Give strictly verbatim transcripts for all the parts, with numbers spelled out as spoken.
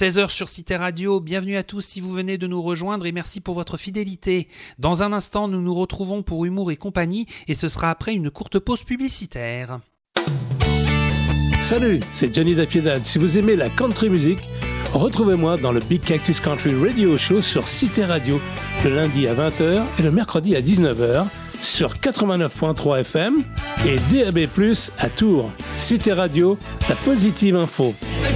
seize heures sur Cité Radio, bienvenue à tous si vous venez de nous rejoindre et merci pour votre fidélité. Dans un instant, nous nous retrouvons pour Humour et compagnie et ce sera après une courte pause publicitaire. Salut, c'est Johnny Dapiedad. Si vous aimez la country music, retrouvez-moi dans le Big Cactus Country Radio Show sur Cité Radio, le lundi à vingt heures et le mercredi à dix-neuf heures sur quatre-vingt-neuf virgule trois F M et D A B plus, à Tours. Cité Radio, la positive info.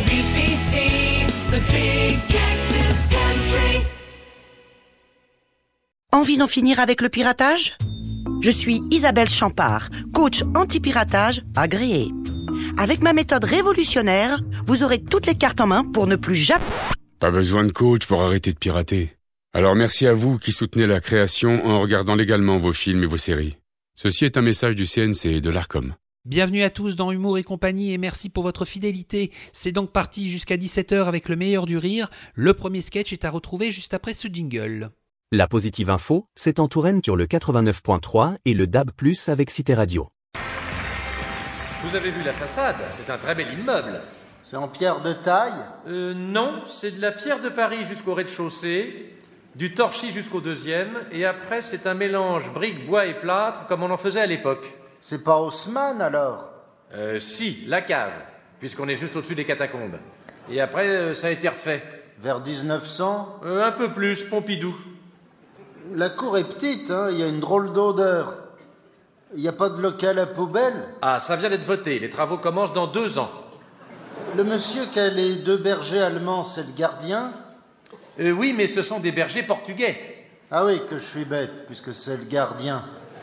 Envie d'en finir avec le piratage ? Je suis Isabelle Champard, coach anti-piratage agréée. Avec ma méthode révolutionnaire, vous aurez toutes les cartes en main pour ne plus jamais... Pas besoin de coach pour arrêter de pirater. Alors merci à vous qui soutenez la création en regardant légalement vos films et vos séries. Ceci est un message du C N C et de l'Arcom. Bienvenue à tous dans Humour et compagnie et merci pour votre fidélité. C'est donc parti jusqu'à dix-sept heures avec le meilleur du rire. Le premier sketch est à retrouver juste après ce jingle. La positive info, c'est en Touraine sur le quatre-vingt-neuf virgule trois et le D A B plus, avec Cité Radio. Vous avez vu la façade, c'est un très bel immeuble. C'est en pierre de taille ? Euh, non, c'est de la pierre de Paris jusqu'au rez-de-chaussée, du torchis jusqu'au deuxième, et après c'est un mélange briques, bois et plâtre, comme on en faisait à l'époque. C'est pas Haussmann, alors ? Euh, si, la cave, puisqu'on est juste au-dessus des catacombes. Et après, euh, ça a été refait. Vers dix-neuf cents ? Euh, un peu plus, Pompidou. La cour est petite, hein, il y a une drôle d'odeur. Il n'y a pas de local à poubelle ? Ah, ça vient d'être voté, les travaux commencent dans deux ans. Le monsieur qui a les deux bergers allemands, c'est le gardien ? Euh, oui, mais ce sont des bergers portugais. Ah oui, que je suis bête, puisque c'est le gardien.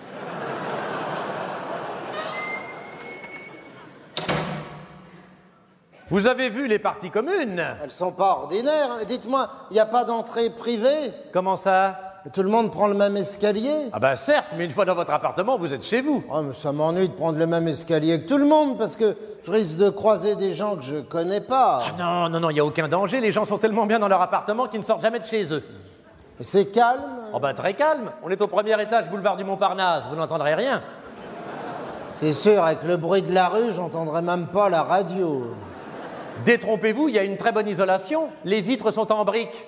Vous avez vu les parties communes ? Elles sont pas ordinaires. Dites-moi, il n'y a pas d'entrée privée ? Comment ça ? Tout le monde prend le même escalier ? Ah ben certes, mais une fois dans votre appartement, vous êtes chez vous. Oh, mais ça m'ennuie de prendre le même escalier que tout le monde, parce que je risque de croiser des gens que je connais pas. Ah non, non, non, il n'y a aucun danger. Les gens sont tellement bien dans leur appartement qu'ils ne sortent jamais de chez eux. Et c'est calme ? Oh ben très calme. On est au premier étage, boulevard du Montparnasse. Vous n'entendrez rien. C'est sûr, avec le bruit de la rue, j'entendrai même pas la radio. Détrompez-vous, il y a une très bonne isolation. Les vitres sont en briques.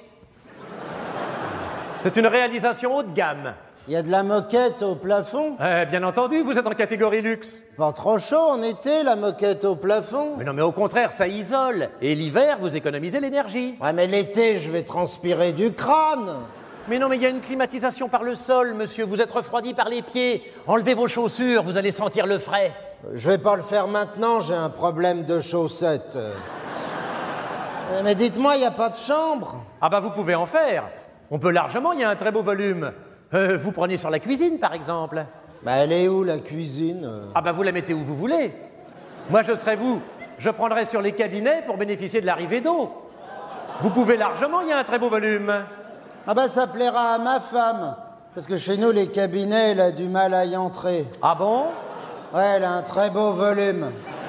C'est une réalisation haut de gamme. Il y a de la moquette au plafond ? Euh, bien entendu, vous êtes en catégorie luxe. Pas trop chaud en été, la moquette au plafond ? Mais non, mais au contraire, ça isole. Et l'hiver, vous économisez l'énergie. Ouais, mais l'été, je vais transpirer du crâne. Mais non, mais il y a une climatisation par le sol, monsieur. Vous êtes refroidi par les pieds. Enlevez vos chaussures, vous allez sentir le frais. Je vais pas le faire maintenant, j'ai un problème de chaussettes. Mais dites-moi, il n'y a pas de chambre ? Ah bah vous pouvez en faire. On peut largement, il y a un très beau volume. Euh, vous prenez sur la cuisine, par exemple. Bah elle est où, la cuisine ? Ah bah vous la mettez où vous voulez. Moi, je serais vous. Je prendrais sur les cabinets pour bénéficier de l'arrivée d'eau. Vous pouvez largement, il y a un très beau volume. Ah bah ça plaira à ma femme. Parce que chez nous, les cabinets, elle a du mal à y entrer. Ah bon ? Ouais, elle a un très beau volume.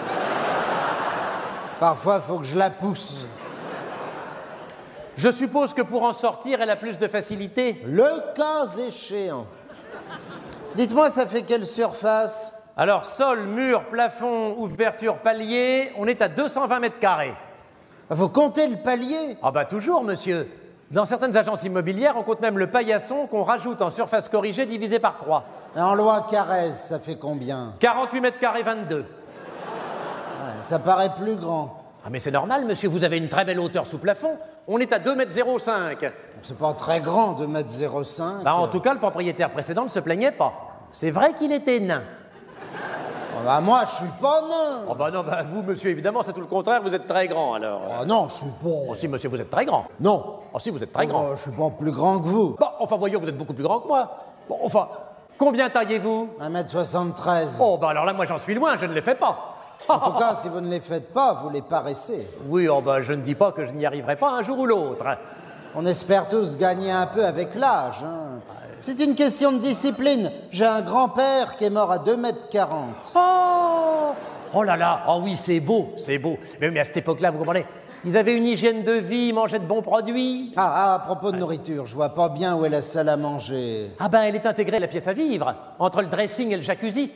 Parfois, faut que je la pousse. Je suppose que pour en sortir, elle a plus de facilité. Le cas échéant. Dites-moi, ça fait quelle surface ? Alors, sol, mur, plafond, ouverture, palier, on est à deux cent vingt mètres carrés. Vous comptez le palier ? Ah bah toujours, monsieur. Dans certaines agences immobilières, on compte même le paillasson qu'on rajoute en surface corrigée divisé par trois. Et en loi Carrez, ça fait combien ? quarante-huit mètres carrés, vingt-deux. Ouais, ça paraît plus grand. Ah mais c'est normal, monsieur, vous avez une très belle hauteur sous plafond. On est à deux mètres zéro cinq. C'est pas très grand, deux mètres zéro cinq. Bah, en tout cas, le propriétaire précédent ne se plaignait pas. C'est vrai qu'il était nain. Oh bah moi, je suis pas nain. Oh bah non, bah vous, monsieur, évidemment, c'est tout le contraire, vous êtes très grand, alors. Oh non, je suis pas... Oh si, monsieur, vous êtes très grand. Non. Oh si, vous êtes très grand. Oh, je suis pas plus grand que vous. Bon, enfin, voyons, vous êtes beaucoup plus grand que moi. Bon, enfin, combien taillez-vous ? un mètre soixante-treize. Oh bah alors là, moi, j'en suis loin, je ne les fais pas. En tout cas, si vous ne les faites pas, vous les paraissez. Oui, oh bah je ne dis pas que je n'y arriverai pas un jour ou l'autre. On espère tous gagner un peu avec l'âge. Hein. C'est une question de discipline. J'ai un grand-père qui est mort à deux mètres quarante. Oh Oh là là, oh oui, c'est beau, c'est beau. Mais, mais à cette époque-là, vous comprenez, ils avaient une hygiène de vie, ils mangeaient de bons produits. Ah, ah, à propos de nourriture, je vois pas bien où est la salle à manger. Ah ben, elle est intégrée à la pièce à vivre, entre le dressing et le jacuzzi.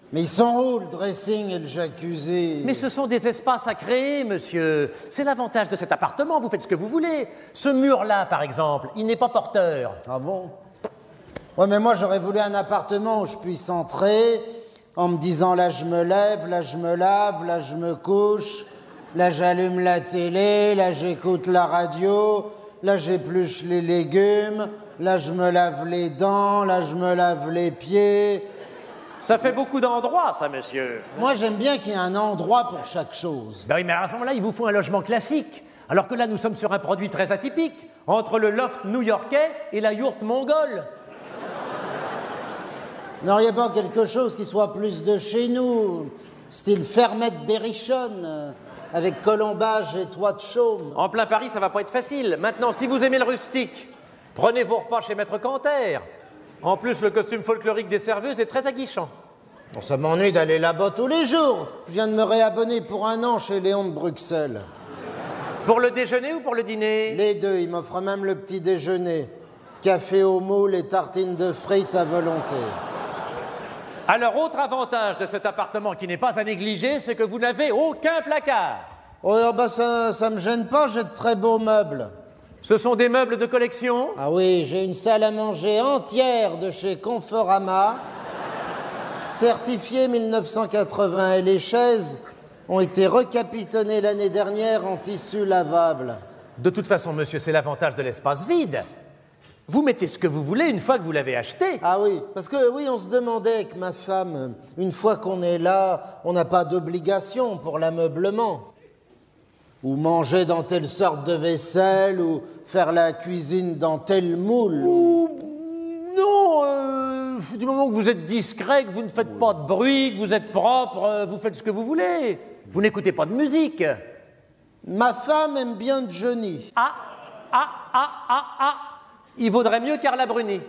Mais ils sont où, le dressing et le jacuzzi? Mais ce sont des espaces à créer, monsieur. C'est l'avantage de cet appartement, vous faites ce que vous voulez. Ce mur-là, par exemple, il n'est pas porteur. Ah bon? Ouais, mais moi, j'aurais voulu un appartement où je puisse entrer en me disant, là, je me lève, là, je me lave, là, je me couche, là, j'allume la télé, là, j'écoute la radio, là, j'épluche les légumes, là, je me lave les dents, là, je me lave les pieds... Ça fait beaucoup d'endroits, ça, monsieur. Moi, j'aime bien qu'il y ait un endroit pour chaque chose. Ben oui, mais à ce moment-là, il vous faut un logement classique. Alors que là, nous sommes sur un produit très atypique, entre le loft new-yorkais et la yourte mongole. N'auriez pas quelque chose qui soit plus de chez nous, style fermette berrichonne, avec colombage et toit de chaume? En plein Paris, ça va pas être facile. Maintenant, si vous aimez le rustique, prenez vos repas chez Maître Canter. En plus, le costume folklorique des serveuses est très aguichant. Bon, ça m'ennuie d'aller là-bas tous les jours. Je viens de me réabonner pour un an chez Léon de Bruxelles. Pour le déjeuner ou pour le dîner? Les deux, il m'offre même le petit déjeuner. Café au moule et tartines de frites à volonté. Alors, autre avantage de cet appartement qui n'est pas à négliger, c'est que vous n'avez aucun placard. Oh, bah ça, ça me gêne pas, j'ai de très beaux meubles. Ce sont des meubles de collection? Ah oui, j'ai une salle à manger entière de chez Conforama, certifiée mille neuf cent quatre-vingts, et les chaises ont été recapitonnées l'année dernière en tissu lavable. De toute façon, monsieur, c'est l'avantage de l'espace vide. Vous mettez ce que vous voulez une fois que vous l'avez acheté. Ah oui, parce que oui, on se demandait avec ma femme, une fois qu'on est là, on n'a pas d'obligation pour l'ameublement. Ou manger dans telle sorte de vaisselle, ou faire la cuisine dans tel moule. Ou... Non, euh, du moment que vous êtes discret, que vous ne faites pas de bruit, que vous êtes propre, euh, vous faites ce que vous voulez. Vous n'écoutez pas de musique. Ma femme aime bien Johnny. Ah, ah, ah, ah, ah. Il vaudrait mieux Carla Bruni.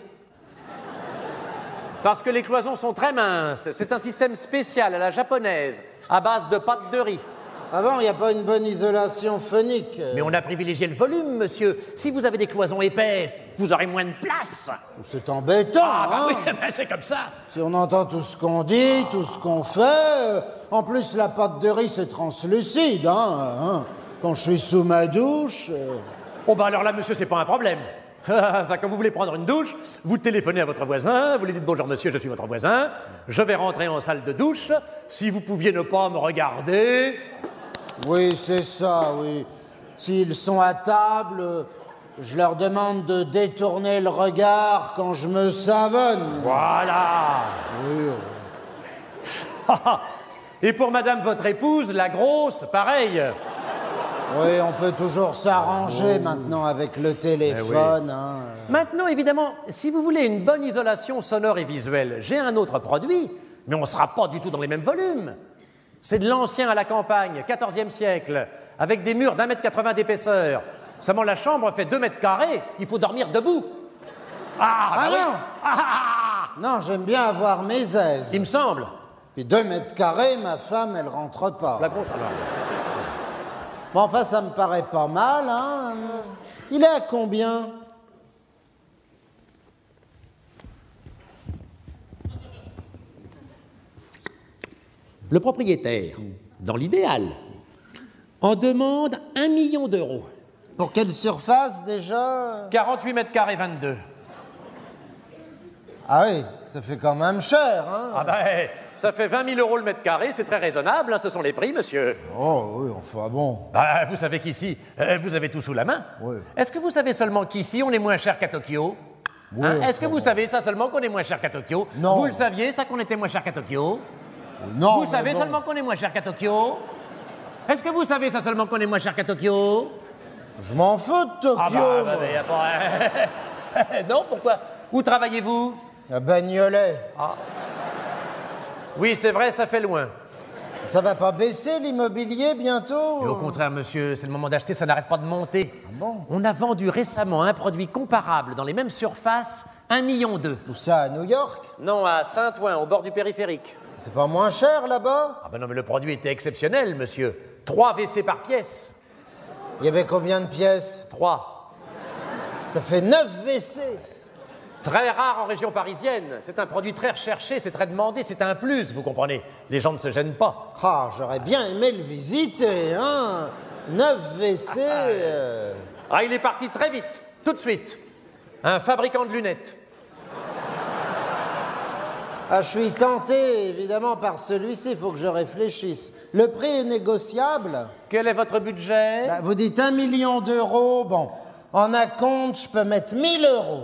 Parce que les cloisons sont très minces. C'est un système spécial à la japonaise, à base de pâte de riz. Ah bon, il n'y a pas une bonne isolation phonique? Mais on a privilégié le volume, monsieur. Si vous avez des cloisons épaisses, vous aurez moins de place. C'est embêtant, Ah, bah hein? oui, ben c'est comme ça. Si on entend tout ce qu'on dit, tout ce qu'on fait... euh, En plus, la pâte de riz, c'est translucide, hein, hein. Quand je suis sous ma douche... euh, Oh, bah alors là, monsieur, c'est pas un problème. Ça, quand vous voulez prendre une douche, vous téléphonez à votre voisin, vous lui dites « Bonjour, monsieur, je suis votre voisin, je vais rentrer en salle de douche. Si vous pouviez ne pas me regarder... » Oui, c'est ça, oui. S'ils sont à table, euh, je leur demande de détourner le regard quand je me savonne. Voilà. Oui, oui. Et pour madame, votre épouse, la grosse, pareil. Oui, on peut toujours s'arranger maintenant avec le téléphone. Hein. Maintenant, évidemment, si vous voulez une bonne isolation sonore et visuelle, j'ai un autre produit, mais on ne sera pas du tout dans les mêmes volumes. C'est de l'ancien à la campagne, quatorzième siècle, avec des murs d'un mètre quatre-vingts d'épaisseur. Seulement, la chambre fait deux mètres carrés, il faut dormir debout. Ah, Ah bah oui. non Ah, ah, ah. Non, j'aime bien avoir mes aises. Il me semble. Puis deux mètres carrés, ma femme, elle rentre pas. La grosse, alors. Bon, enfin, ça me paraît pas mal, hein. Il est à combien? Le propriétaire, dans l'idéal, en demande un million d'euros. Pour quelle surface, déjà? quarante-huit mètres carrés, vingt-deux. Ah oui, ça fait quand même cher, hein. Ah ben, ça fait vingt mille euros le mètre carré, c'est très raisonnable, hein, ce sont les prix, monsieur. Oh oui, enfin bon. Bah, vous savez qu'ici, euh, vous avez tout sous la main. Oui. Est-ce que vous savez seulement qu'ici, on est moins cher qu'à Tokyo? Oui, Hein, Est-ce que enfin vous bon. savez ça seulement qu'on est moins cher qu'à Tokyo? Non. Vous le saviez, ça, qu'on était moins cher qu'à Tokyo? Non, Vous mais savez bon. seulement qu'on est moins cher qu'à Tokyo? Est-ce que vous savez ça seulement qu'on est moins cher qu'à Tokyo? Je m'en fous de Tokyo, Ah bah, bah, moi. bah, y a pas... Non, pourquoi? Où travaillez-vous? À Bagnolet. Oui, c'est vrai, ça fait loin. Ça va pas baisser l'immobilier bientôt? Et au contraire, monsieur, c'est le moment d'acheter, ça n'arrête pas de monter. Ah bon? On a vendu récemment un produit comparable dans les mêmes surfaces, un million deux. Où ça, à New York? Non, à Saint-Ouen, au bord du périphérique. C'est pas moins cher là-bas? Ah ben non, mais le produit était exceptionnel, monsieur. Trois W C par pièce. Il y avait combien de pièces? Trois. Ça fait neuf W C. Très rare en région parisienne. C'est un produit très recherché, c'est très demandé, c'est un plus, vous comprenez. Les gens ne se gênent pas. Ah, j'aurais bien aimé le visiter, hein. Neuf W C. euh. Ah, il est parti très vite, tout de suite. Un fabricant de lunettes. Ah, je suis tenté, évidemment, par celui-ci. Il faut que je réfléchisse. Le prix est négociable. Quel est votre budget? Bah, vous dites un million d'euros. Bon, en acompte, je peux mettre mille euros.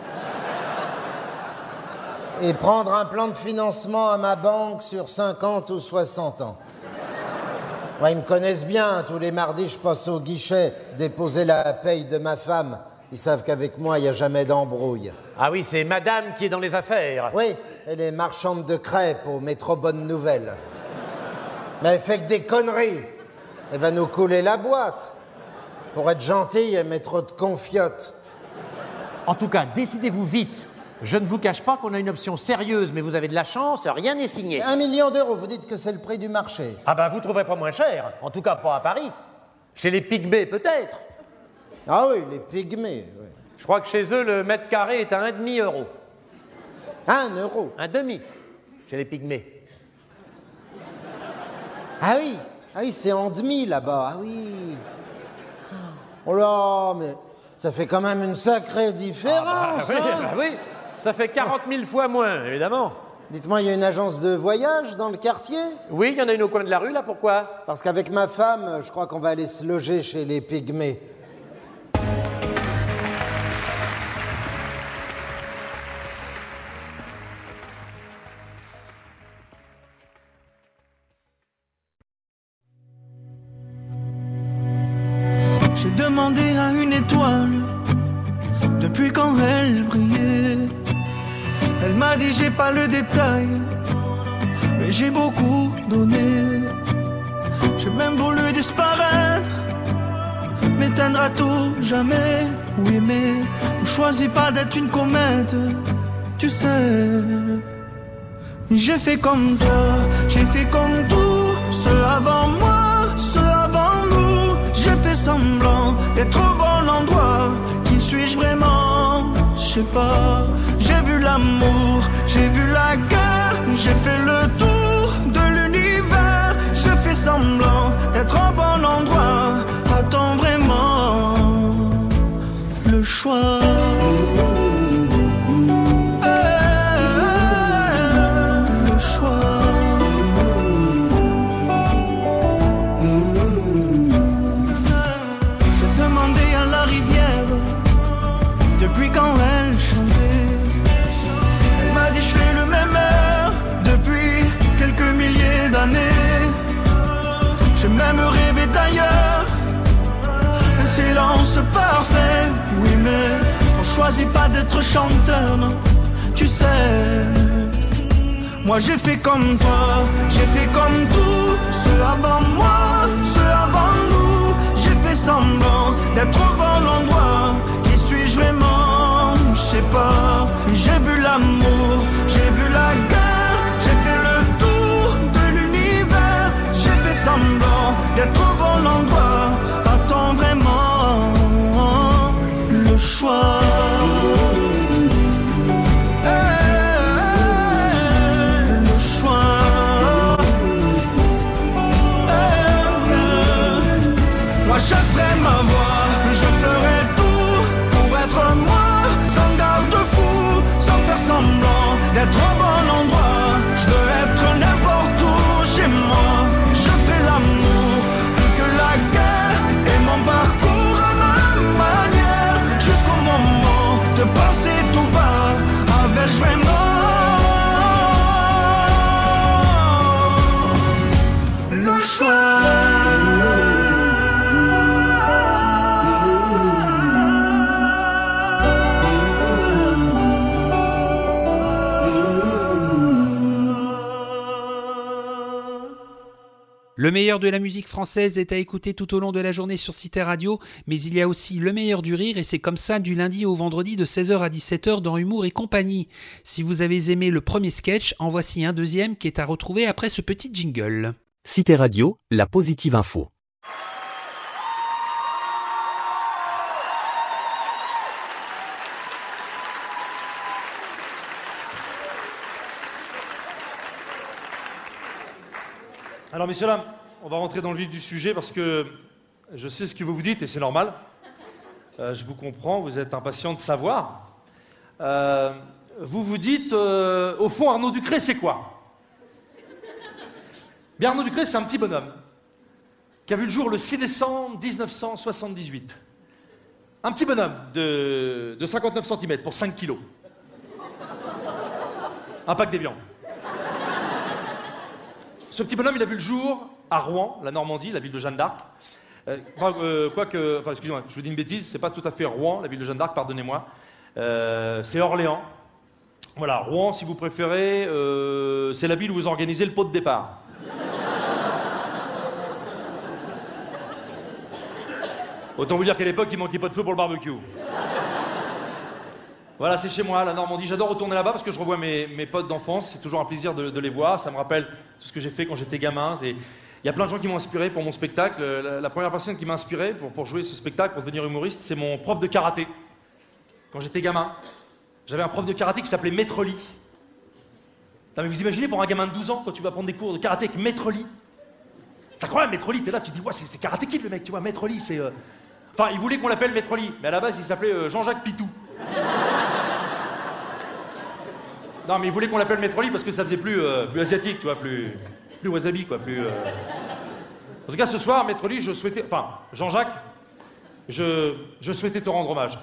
Et prendre un plan de financement à ma banque sur cinquante ou soixante ans. Ouais, ils me connaissent bien. Tous les mardis, je passe au guichet déposer la paye de ma femme. Ils savent qu'avec moi, il n'y a jamais d'embrouille. Ah oui, c'est madame qui est dans les affaires. Oui, elle est marchande de crêpes au métro Bonne Nouvelle. Mais elle fait que des conneries. Elle va nous couler la boîte. Pour être gentille, elle met trop de confiottes. En tout cas, décidez-vous vite. Je ne vous cache pas qu'on a une option sérieuse, mais vous avez de la chance, rien n'est signé. Un million d'euros, vous dites que c'est le prix du marché. Ah ben, vous trouverez pas moins cher. En tout cas, pas à Paris. Chez les Pygmées, peut-être. Ah oui, les pygmées. Oui. Je crois que chez eux, le mètre carré est à un demi-euro. Un euro. Un demi, chez les Pygmées. Ah oui, ah oui, c'est en demi là-bas. Ah oui. Oh là, mais ça fait quand même une sacrée différence. Ah bah, oui, hein. bah oui, ça fait quarante mille fois moins, évidemment. Dites-moi, il y a une agence de voyage dans le quartier? Oui, il y en a une au coin de la rue, là, pourquoi? Parce qu'avec ma femme, je crois qu'on va aller se loger chez les pygmées. J'ai demandé à une étoile depuis quand elle brillait. Elle m'a dit j'ai pas le détail, mais j'ai beaucoup donné. J'ai même voulu disparaître, m'éteindre à tout jamais. Oui mais on choisit pas d'être une comète, tu sais. J'ai fait comme toi, j'ai fait comme tous ceux avant moi, ceux avant nous. J'ai fait semblant d'être au bon endroit. Qui suis-je vraiment? Je sais pas. J'ai vu l'amour, j'ai vu la guerre. J'ai fait le tour de l'univers. J'ai fait semblant d'être au bon endroit. A-t-on vraiment le choix? Depuis quand elle chantait, elle m'a dit je fais le même air depuis quelques milliers d'années. J'ai même rêvé d'ailleurs, un silence parfait. Oui mais on choisit pas d'être chanteur, non, tu sais. Moi j'ai fait comme toi, j'ai fait comme tous ceux avant moi, ceux avant nous. J'ai fait semblant d'être au bon endroit. Qui suis-je vraiment? Je sais pas. J'ai vu l'amour, j'ai vu la guerre. J'ai fait le tour de l'univers. J'ai fait semblant d'être au bon endroit. A-t-on vraiment le choix? Je ferai ma voix, je ferai tout pour être moi, sans garde-fou, sans faire semblant d'être au bon endroit. Je veux être n'importe où chez moi. Je fais l'amour plus que la guerre et mon parcours à ma manière, jusqu'au moment de penser tout bas. Avec vraiment le choix. Le meilleur de la musique française est à écouter tout au long de la journée sur Cité Radio, mais il y a aussi le meilleur du rire et c'est comme ça du lundi au vendredi de seize heures à dix-sept heures dans Humour et compagnie. Si vous avez aimé le premier sketch, en voici un deuxième qui est à retrouver après ce petit jingle. Cité Radio, la positive info. Alors, messieurs, dames, on va rentrer dans le vif du sujet parce que je sais ce que vous vous dites et c'est normal. Euh, je vous comprends, vous êtes impatient de savoir. Euh, vous vous dites, euh, au fond, Arnaud Ducré, c'est quoi? Bien, Arnaud Ducré, c'est un petit bonhomme qui a vu le jour le six décembre mille neuf cent soixante-dix-huit. Un petit bonhomme de, de cinquante-neuf centimètres pour cinq kilos. Un pack d'Évian. Ce petit bonhomme, il a vu le jour à Rouen, la Normandie, la ville de Jeanne d'Arc. Euh, euh, Quoique, enfin, excusez-moi, je vous dis une bêtise, c'est pas tout à fait Rouen, la ville de Jeanne d'Arc, pardonnez-moi. Euh, c'est Orléans. Voilà, Rouen, si vous préférez, euh, c'est la ville où vous organisez le pot de départ. Autant vous dire qu'à l'époque, il manquait pas de feu pour le barbecue. Voilà, c'est chez moi, la Normandie. J'adore retourner là-bas parce que je revois mes, mes potes d'enfance. C'est toujours un plaisir de, de les voir. Ça me rappelle tout ce que j'ai fait quand j'étais gamin. Il y a plein de gens qui m'ont inspiré pour mon spectacle. La, la première personne qui m'a inspiré pour, pour jouer ce spectacle, pour devenir humoriste, c'est mon prof de karaté. Quand j'étais gamin, j'avais un prof de karaté qui s'appelait Maître Lee. Non, mais vous imaginez pour un gamin de douze ans, quand tu vas prendre des cours de karaté avec Maître Lee. C'est incroyable, Maître Lee, t'es là, tu te dis, ouais, c'est Karate Kid le mec, tu vois, Maître Lee, c'est... Euh... Enfin, il voulait qu'on l'appelle Maître Lee, mais à la base, il s'appelait euh, Jean-Jacques Pitou. Non, mais il voulait qu'on l'appelle Maître Lee parce que ça faisait plus, euh, plus asiatique, tu vois, plus, plus wasabi, quoi, plus... Euh... En tout cas, ce soir, Maître Lee, je souhaitais... Enfin, Jean-Jacques, je, je souhaitais te rendre hommage.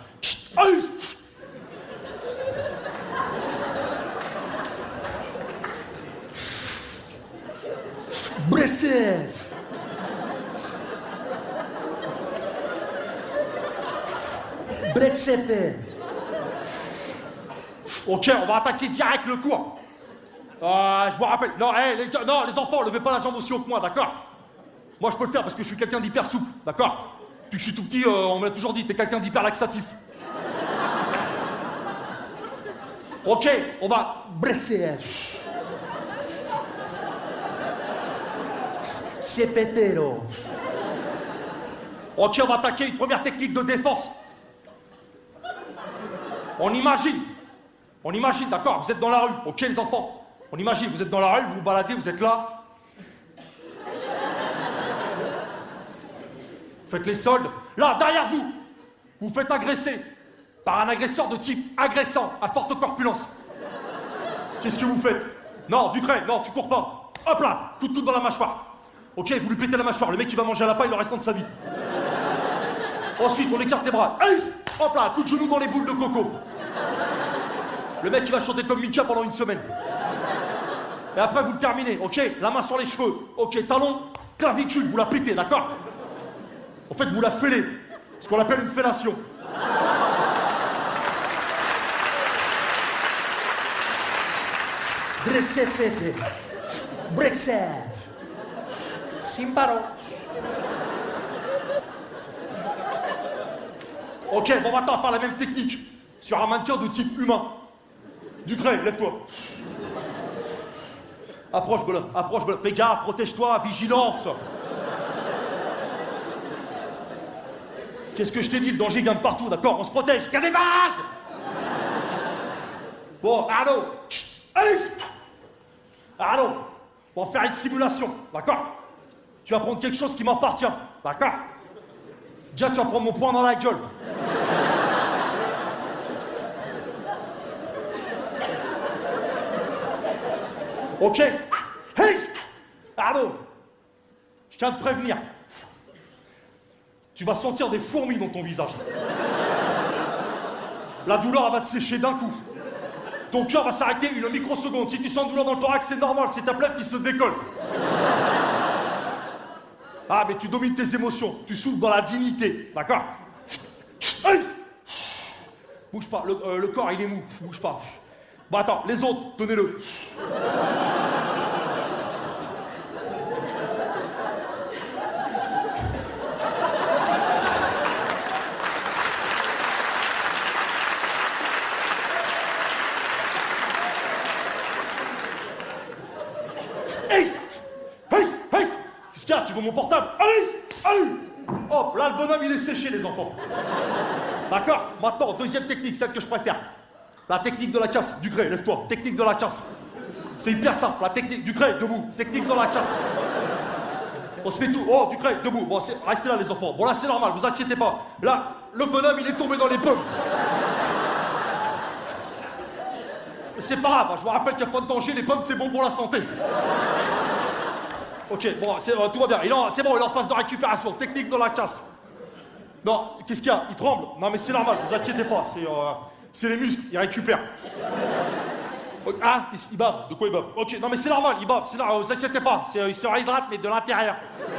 Blessé. Brexit. Ok, on va attaquer direct le cours. Euh, je vous rappelle, non, hey, les, non, les enfants, levez pas la jambe aussi haut que moi, d'accord? Moi, je peux le faire parce que je suis quelqu'un d'hyper souple, d'accord? Depuis que je suis tout petit, euh, on me l'a toujours dit, t'es quelqu'un d'hyper laxatif. Ok, on va bresser. C'est pétero. Ok, on va attaquer une première technique de défense. On imagine. On imagine, d'accord, vous êtes dans la rue, ok les enfants? On imagine, vous êtes dans la rue, vous vous baladez, vous êtes là. Vous faites les soldes. Là, derrière vous, vous vous faites agresser par un agresseur de type agressant, à forte corpulence. Qu'est-ce que vous faites? Non, Ducré, non, tu cours pas. Hop là, coup de coude dans la mâchoire. Ok, vous lui pétez la mâchoire, le mec il va manger à la paille le restant de sa vie. Ensuite, on écarte les bras. Hey, hop là, coup de genou dans les boules de coco. Le mec il va chanter comme Mika pendant une semaine. Et après vous le terminez, ok? La main sur les cheveux, ok, talon, clavicule, vous la pétez, d'accord? En fait, vous la fêlez, ce qu'on appelle une fellation. Dressé fête. Brexer. Simbaro. Ok, bon maintenant on va faire la même technique sur un maintien de type humain. Ducré, lève-toi. Approche, bonhomme, approche, bonhomme. Fais gaffe, protège-toi, vigilance. Qu'est-ce que je t'ai dit? Le danger vient de partout, d'accord? On se protège. Il y a des bases. Bon, Arnaud. Arnaud, on va faire une simulation, d'accord? Tu vas prendre quelque chose qui m'appartient, d'accord? Déjà, tu vas prendre mon poing dans la gueule. Ok. Hey, Arnaud, je tiens à te prévenir. Tu vas sentir des fourmis dans ton visage. La douleur, elle va te sécher d'un coup. Ton cœur va s'arrêter une microseconde. Si tu sens une douleur dans le thorax, c'est normal, c'est ta plèvre qui se décolle. Ah, mais tu domines tes émotions. Tu souffles dans la dignité, d'accord? Hey, bouge pas, le, euh, le corps, il est mou. Bouge pas. Bon, attends, les autres, donnez-le. Ace! Ace! Ace! Qu'est-ce qu'il y a? Tu veux mon portable? Ace! Ace! Hop, là, le bonhomme, il est séché, les enfants. D'accord? Maintenant, deuxième technique, celle que je préfère. La technique de la casse. Ducré, lève-toi. Technique de la casse. C'est hyper simple. La technique. Ducré, debout. Technique de la casse. On se fait tout. Oh, Ducret, debout. Bon, c'est... restez là, les enfants. Bon, là, c'est normal, vous inquiétez pas. Là, le bonhomme, il est tombé dans les pommes. Mais c'est pas grave, hein. Je vous rappelle qu'il n'y a pas de danger. Les pommes, c'est bon pour la santé. Ok, bon, c'est, euh, tout va bien. Il en, c'est bon, il est en phase de récupération. Technique de la casse. Non, qu'est-ce qu'il y a? Il tremble. Non, mais c'est normal, vous inquiétez pas. C'est, euh, c'est les muscles, il récupère. Ah, il bave. De quoi il bave? Ok, non mais c'est normal, il bave. C'est normal, vous inquiétez pas. C'est, il se réhydrate, mais de l'intérieur.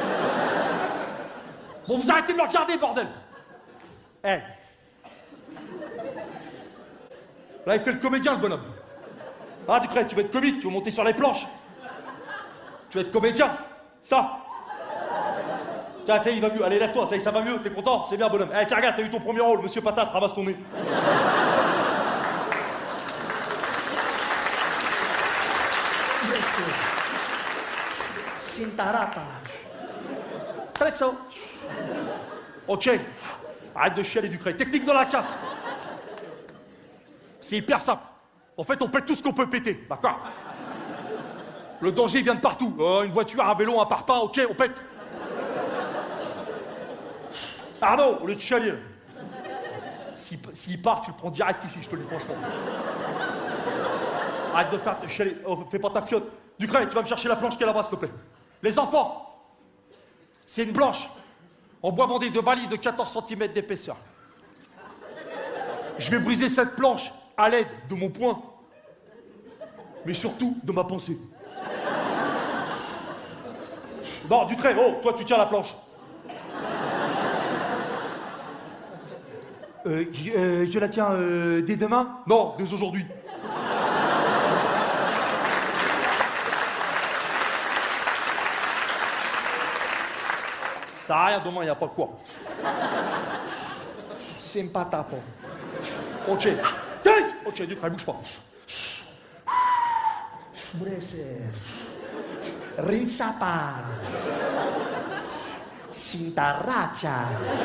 Bon, vous arrêtez de le regarder, bordel. Eh. Hey. Là, il fait le comédien, le bonhomme. Ah, Ducret, tu vas être comique, tu vas monter sur les planches. Tu vas être comédien. Ça. Tiens, ça y est, il va mieux. Allez, lève-toi, ça y est, ça va mieux. T'es content? C'est bien, bonhomme. Eh, hey, tiens, regarde, t'as eu ton premier rôle, Monsieur Patate, ramasse ton nez. Cintarata. Prezzo. Ok. Arrête de chialer, Ducret. Technique de la casse. C'est hyper simple. En fait, on pète tout ce qu'on peut péter, d'accord? Le danger vient de partout. Euh, une voiture, un vélo, un parpaing, ok, on pète. Arnaud, au lieu de chialer. S'il, s'il part, tu le prends direct ici, je te le dis franchement. Arrête de faire te chialer. Oh, fais pas ta fiotte. Ducret, tu vas me chercher la planche qui est là-bas, s'il te plaît. Les enfants, c'est une planche en bois bandé de Bali de quatorze centimètres d'épaisseur. Je vais briser cette planche à l'aide de mon poing, mais surtout de ma pensée. Bon, Ducret, oh, toi tu tiens la planche. Euh, je, euh, je la tiens euh, dès demain? Non, dès aujourd'hui. Ça sert à rien, demain, il n'y a pas quoi. Sympatapo. Ok. quinze. Ok, Ducret, bouge pas. Bresse. Rinsapa. Cintarracha.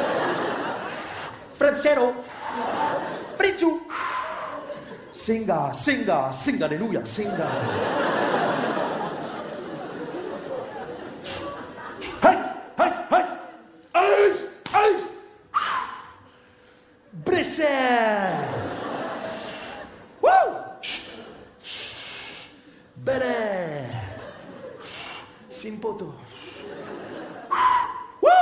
Frenzero. Fritzu. Singa, singa, singa, alléluia, singa. Simpoto. Woo!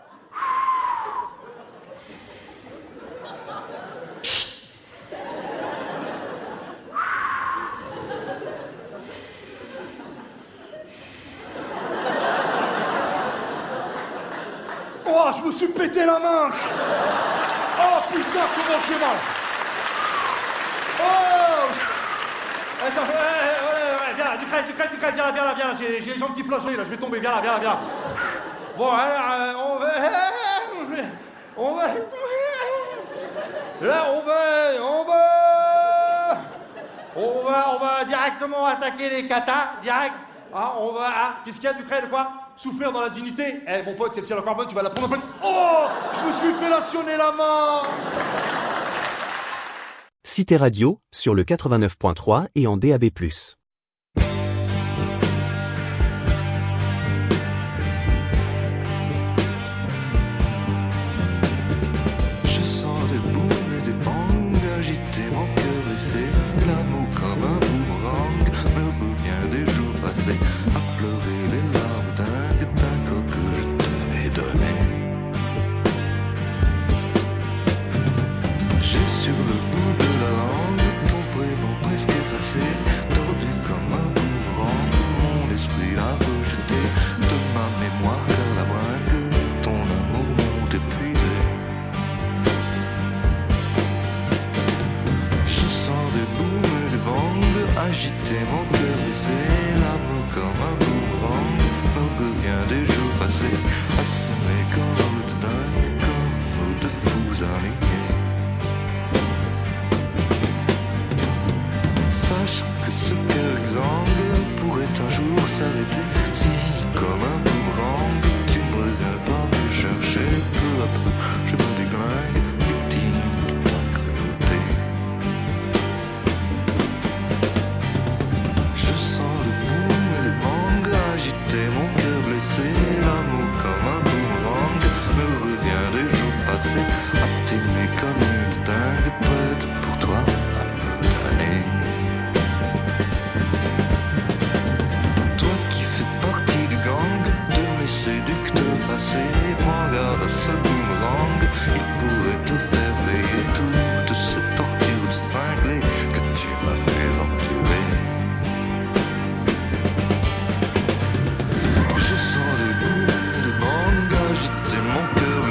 Oh, je me suis pété la main! Oh putain, comment j'ai mal! Oh! Attends, ouais, ouais, ouais, viens là, Ducret, Ducret, Ducret, viens là, viens là, viens là, j'ai, j'ai les jambes qui flanchent, là, je vais tomber, viens là, viens là, viens là. Bon, alors, euh, on va... On va... Là, on va... On va... On va, on va directement attaquer les katas, direct. Ah, on va... Ah, qu'est-ce qu'il y a, Ducret, de quoi? Souffrir dans la dignité? Eh, mon pote, c'est le ciel encore bonne, tu vas la prendre en pleine... Oh! Je me suis fait lationner la main! Cité Radio, sur le quatre-vingt-neuf point trois et en D A B plus. Je sens des boules et des bangs agiter mon cœur blessé. L'amour comme un boomerang me revient des jours passés. À pleurer les larmes d'un taco que je t'avais donné. J'ai sur le bout de la langue ton prénom presque effacé, tordu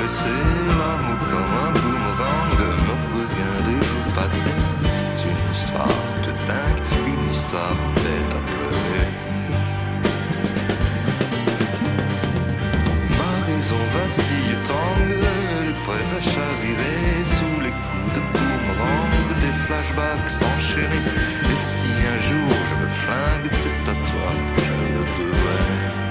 laisser. L'amour comme un boomerang me revient des jours passés. C'est une histoire de dingue, une histoire bête à pleurer. Ma raison vacille et tangue, elle est prête à chavirer sous les coups de boomerang, des flashbacks enchaînés. Et si un jour je me flingue, c'est à toi que je le devrais.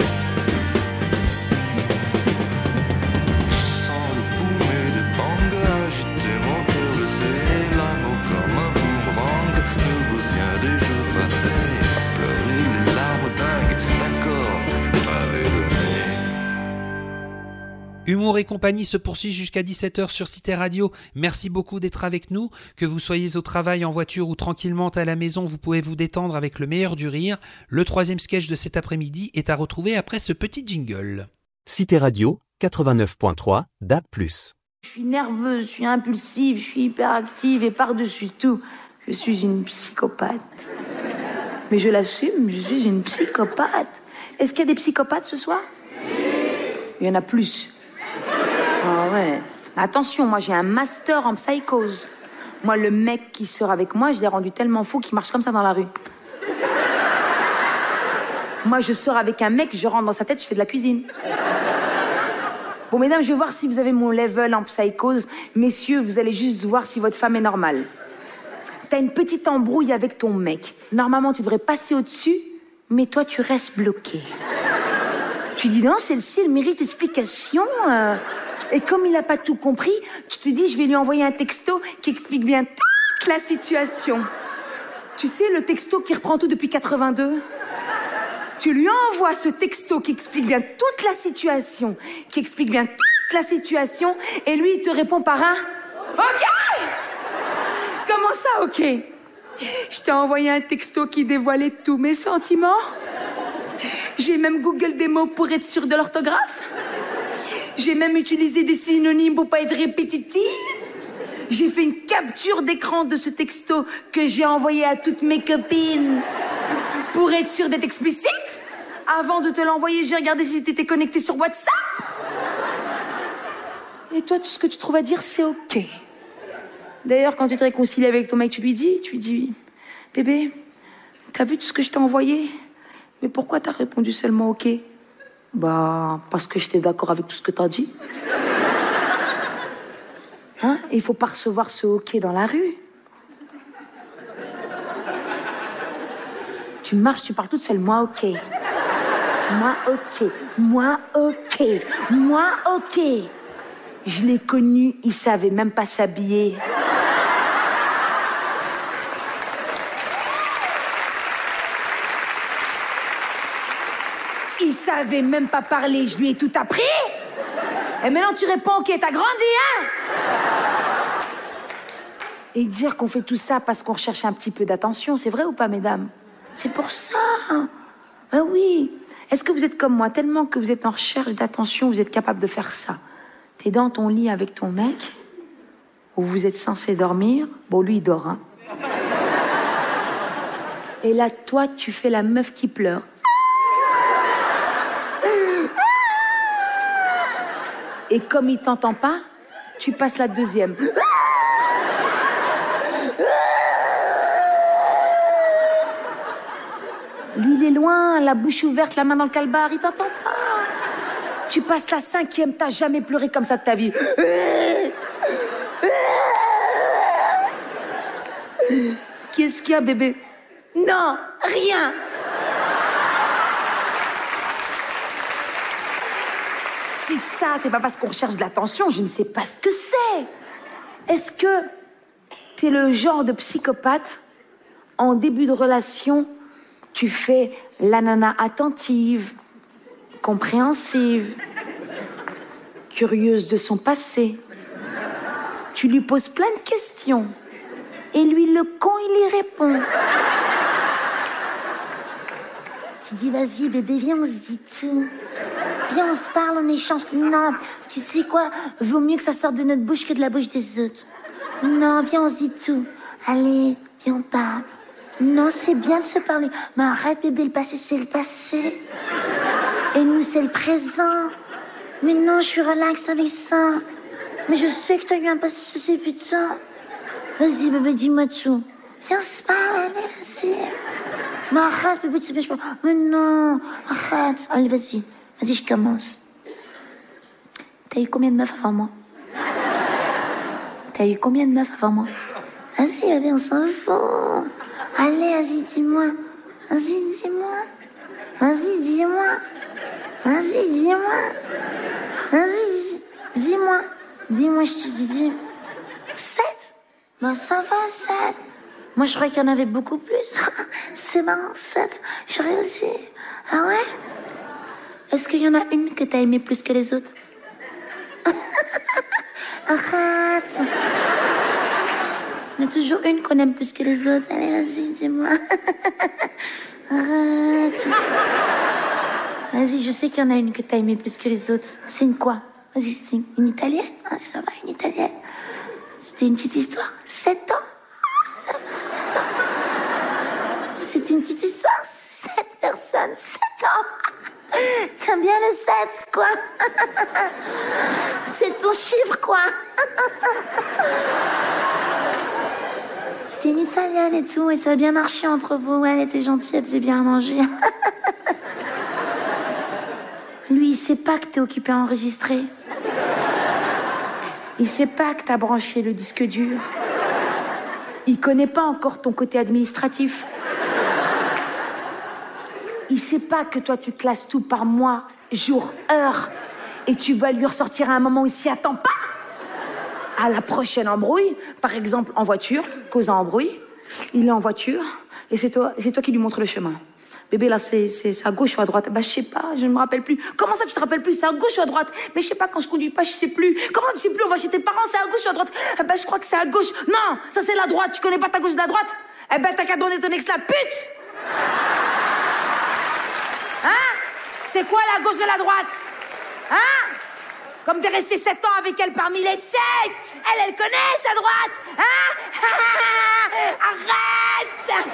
Je sens le boom et des bangs agiter mon cœur blessé. L'amour comme un boomerang me revient des jours passés. À pleurer les larmes dingues d'accord que je t'avais donné. Humour et compagnie se poursuit jusqu'à dix-sept heures sur Cité Radio. Merci beaucoup d'être avec nous. Que vous soyez au travail, en voiture ou tranquillement à la maison, vous pouvez vous détendre avec le meilleur du rire. Le troisième sketch de cet après-midi est à retrouver après ce petit jingle. Cité Radio, quatre-vingt-neuf point trois, D A B plus. Je suis nerveuse, je suis impulsive, je suis hyperactive et par-dessus tout, je suis une psychopathe. Mais je l'assume, je suis une psychopathe. Est-ce qu'il y a des psychopathes ce soir ? Il y en a plus. Ah ouais. Attention, moi j'ai un master en psychose. Moi, le mec qui sort avec moi, je l'ai rendu tellement fou qu'il marche comme ça dans la rue. Moi, je sors avec un mec, je rentre dans sa tête, je fais de la cuisine. Bon, mesdames, je vais voir si vous avez mon level en psychose. Messieurs, vous allez juste voir si votre femme est normale. T'as une petite embrouille avec ton mec. Normalement, tu devrais passer au-dessus, mais toi, tu restes bloqué. Tu dis, non, celle-ci, elle mérite explication. Euh... Et comme il n'a pas tout compris, tu te dis, je vais lui envoyer un texto qui explique bien toute la situation. Tu sais, le texto qui reprend tout depuis quatre-vingt-deux. Tu lui envoies ce texto qui explique bien toute la situation, qui explique bien toute la situation, et lui, il te répond par un « OK !» Comment ça, OK ? Je t'ai envoyé un texto qui dévoilait tous mes sentiments. J'ai même Google des mots pour être sûr de l'orthographe. J'ai même utilisé des synonymes pour pas être répétitive. J'ai fait une capture d'écran de ce texto que j'ai envoyé à toutes mes copines pour être sûre d'être explicite. Avant de te l'envoyer, j'ai regardé si t'étais connecté sur WhatsApp. Et toi, tout ce que tu trouves à dire, c'est OK. D'ailleurs, quand tu te réconcilies avec ton mec, tu lui dis, tu lui dis, bébé, t'as vu tout ce que je t'ai envoyé ? Mais pourquoi t'as répondu seulement OK ? Bah, parce que j'étais d'accord avec tout ce que t'as dit. Hein ? Il faut pas recevoir ce OK dans la rue. Tu marches, tu parles toute seule. Moi, OK. Moi, OK. Moi, OK. Moi, OK. Je l'ai connu, il savait même pas s'habiller. Il savait même pas parler, je lui ai tout appris. Et maintenant tu réponds, OK, t'as grandi, hein ? Et dire qu'on fait tout ça parce qu'on recherche un petit peu d'attention, c'est vrai ou pas, mesdames ? C'est pour ça. Ah oui. Est-ce que vous êtes comme moi, tellement que vous êtes en recherche d'attention, vous êtes capable de faire ça ? T'es dans ton lit avec ton mec, où vous êtes censé dormir. Bon, lui, il dort, hein. Et là, toi, tu fais la meuf qui pleure. Et comme il t'entend pas, tu passes la deuxième. Lui, il est loin, la bouche ouverte, la main dans le calbar, il t'entend pas. Tu passes la cinquième, t'as jamais pleuré comme ça de ta vie. Qu'est-ce qu'il y a, bébé ? Non, rien. Si ça, c'est pas parce qu'on recherche de l'attention, je ne sais pas ce que c'est. Est-ce que t'es le genre de psychopathe, en début de relation, tu fais la nana attentive, compréhensive, curieuse de son passé. Tu lui poses plein de questions. Et lui, le con, il y répond. Tu dis, vas-y, bébé, viens, on se dit tout. Viens, on se parle, on échange. Non, tu sais quoi ? Vaut mieux que ça sorte de notre bouche que de la bouche des autres. Non, viens, on se dit tout. Allez, viens, on parle. Non, c'est bien de se parler. Mais arrête, bébé, le passé, c'est le passé. Et nous, c'est le présent. Mais non, je suis relax avec ça. Mais je sais que t'as eu un passé, putain. Vas-y, bébé, dis-moi tout. Viens, on se parle, allez, vas-y. Mais arrête, bébé, tu fais pas. Mais non, arrête. Allez, vas-y. Vas-y, je commence. T'as eu combien de meufs avant moi? T'as eu combien de meufs avant moi? Vas-y, bébé, on s'en fout. Allez, vas-y, dis-moi. Vas-y, dis-moi. Vas-y, dis-moi. Vas-y, dis-moi. Vas-y, dis-moi. Dis-moi, je te dis, dis. Sept? Ben, ça va, sept. Moi, je croyais qu'il y en avait beaucoup plus. C'est marrant, sept. J'aurais aussi. Ah ouais? Est-ce qu'il y en a une que t'as aimée plus que les autres? Arrête. Il y en a toujours une qu'on aime plus que les autres. Allez, vas-y, dis-moi. Arrête. Vas-y, je sais qu'il y en a une que t'as aimée plus que les autres. C'est une quoi? Vas-y, c'est une italienne? Ah, ça va, une italienne. C'était une petite histoire. Sept ans? Ah, ça va, sept ans. C'était une petite histoire. Sept personnes, sept ans. T'aimes bien le sept, quoi. C'est ton chiffre, quoi. C'était une italienne et tout, et ça a bien marché entre vous. Elle était gentille, elle faisait bien à manger. Lui, il sait pas que t'es occupé à enregistrer. Il sait pas que t'as branché le disque dur. Il connaît pas encore ton côté administratif. Il sait pas que toi, tu classes tout par mois, jour, heure. Et tu vas lui ressortir à un moment où il s'y attend pas. À la prochaine embrouille, par exemple en voiture, causant embrouille, il est en voiture, et c'est toi, c'est toi qui lui montres le chemin. Bébé, là, c'est, c'est, c'est à gauche ou à droite? Bah, je sais pas, je ne me rappelle plus. Comment ça, tu te rappelles plus? C'est à gauche ou à droite? Mais je sais pas, quand je conduis pas, je sais plus. Comment tu sais plus? On va chez tes parents, c'est à gauche ou à droite? Eh ben, je crois que c'est à gauche. Non, ça, c'est la droite. Tu connais pas ta gauche de la droite? Eh ben, t'as qu'à donner ton ex la pute! Hein? C'est quoi la gauche de la droite? Hein? Comme t'es resté sept ans avec elle parmi les sept, elle, elle connaît sa droite. Hein? Arrête!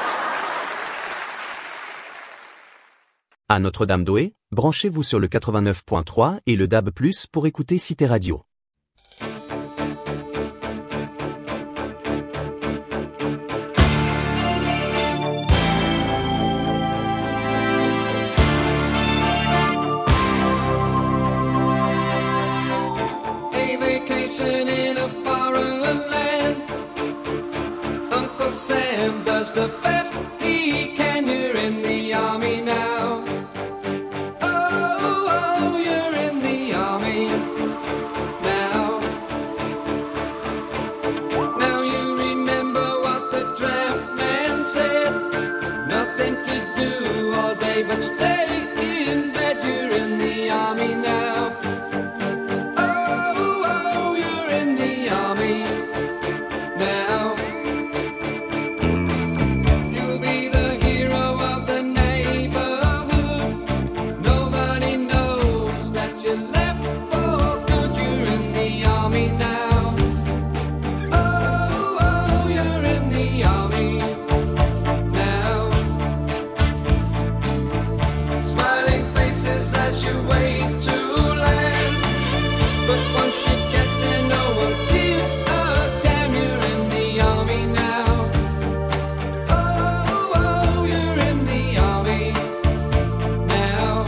À Notre-Dame-d'Ouai, branchez-vous sur le quatre-vingt-neuf point trois et le D A B plus, pour écouter Cité Radio. A vacation in a foreign land. Uncle Sam does the best he can. You're in the army now. But stay in bed, you're in the army now. Oh, oh, you're in the army now. You'll be the hero of the neighborhood. Nobody knows that you left for good. You're in the army now. Oh, oh, you're in the army. As you wait to land, but once you get there, no one gives a damn. You're in the army now. Oh, oh, you're in the army now.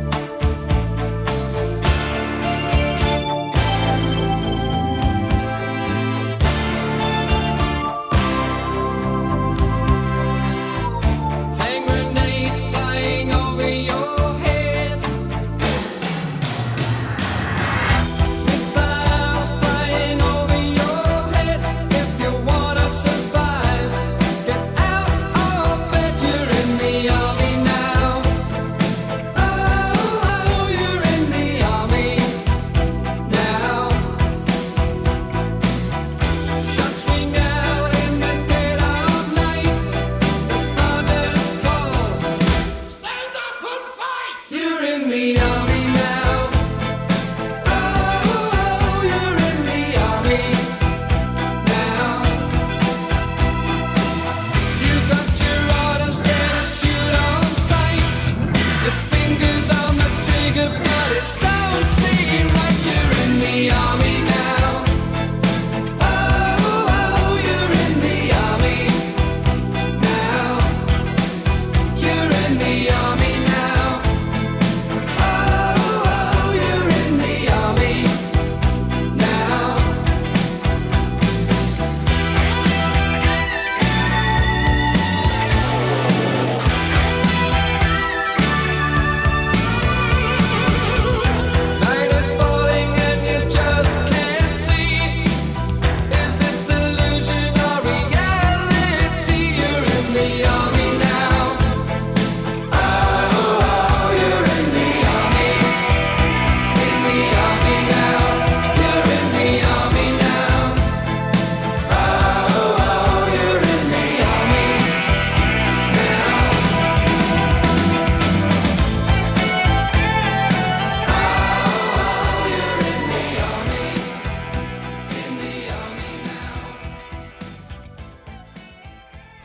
Hand grenades flying over your head. Missile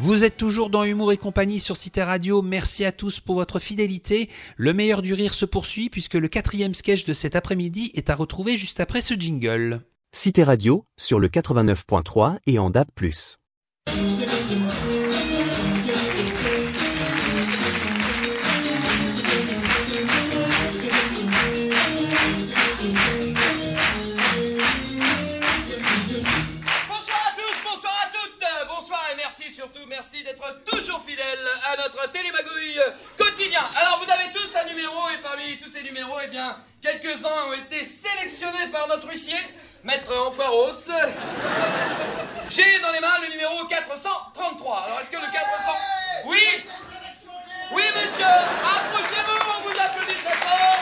Vous êtes toujours dans Humour et compagnie sur Cité Radio. Merci à tous pour votre fidélité. Le meilleur du rire se poursuit puisque le quatrième sketch de cet après-midi est à retrouver juste après ce jingle. Cité Radio, sur le quatre-vingt-neuf point trois et en D A B plus. Surtout, merci d'être toujours fidèles à notre télémagouille quotidien. Alors, vous avez tous un numéro, et parmi tous ces numéros, eh bien, quelques-uns ont été sélectionnés par notre huissier, Maître Enfoiros. J'ai dans les mains le numéro quatre cent trente-trois. Alors, est-ce que le quatre cents... Oui. Oui, monsieur. Approchez-vous, on vous applaudit très fort.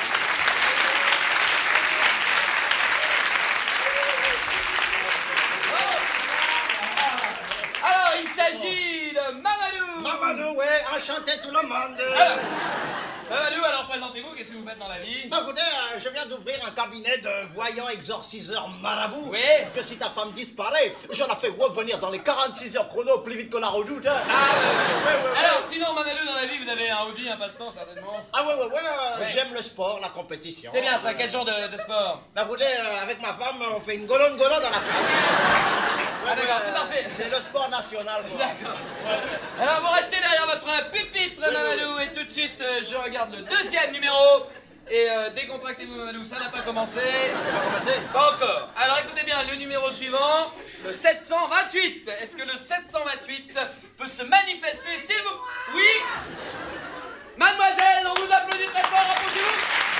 Alors, il s'agit de Mamadou. Mamadou, ouais, enchanté tout le monde. Alors, Mamadou, alors présentez-vous, qu'est-ce que vous faites dans la vie? Bah, écoutez, euh, je viens d'ouvrir un cabinet de voyants exorciseurs marabout. Oui. Que si ta femme disparaît, j'en ai fait revenir dans les quarante-six heures chrono plus vite que la redoute. Hein. Ah, ouais, ouais, ouais, ouais. Alors, sinon, Mamadou, dans la vie, vous avez un hobby, un passe-temps, certainement? Ah, ouais, ouais, ouais, euh, Ouais. j'aime le sport, la compétition. C'est bien ça, quel genre de, de sport? Bah, écoutez, euh, avec ma femme, on fait une golonne-golonne dans la place. Ah, d'accord, c'est parfait. C'est le sport national, moi. D'accord. Alors, vous restez derrière votre pupitre, Mamadou, et tout de suite, euh, je regarde le deuxième numéro. Et euh, décontractez-vous, Mamadou, ça n'a pas commencé. Pas commencé? Pas encore. Alors, écoutez bien, le numéro suivant, le sept cent vingt-huit. Est-ce que le sept cent vingt-huit peut se manifester, s'il vous... Oui? Mademoiselle, on vous applaudit très fort, approchez-vous.